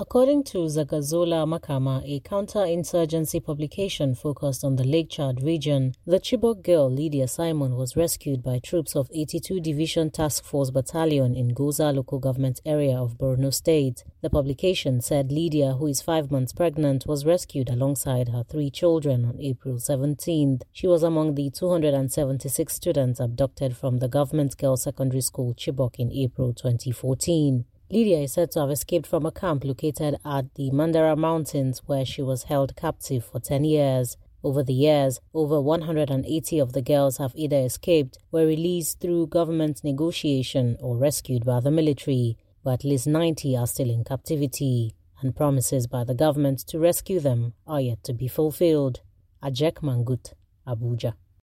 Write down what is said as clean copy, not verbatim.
According to Zagazola Makama, a counter-insurgency publication focused on the Lake Chad region, the Chibok girl Lydia Simon was rescued by troops of 82 Division Task Force Battalion in Goza local government area of Borno State. The publication said Lydia, who is 5 months pregnant, was rescued alongside her 3 children on April 17th. She was among the 276 students abducted from the government girls' secondary school Chibok in April 2014. Lydia is said to have escaped from a camp located at the Mandara Mountains where she was held captive for 10 years. Over the years, over 180 of the girls have either escaped, were released through government negotiation or rescued by the military, but at least 90 are still in captivity, and promises by the government to rescue them are yet to be fulfilled. Ajek Mangut, Abuja.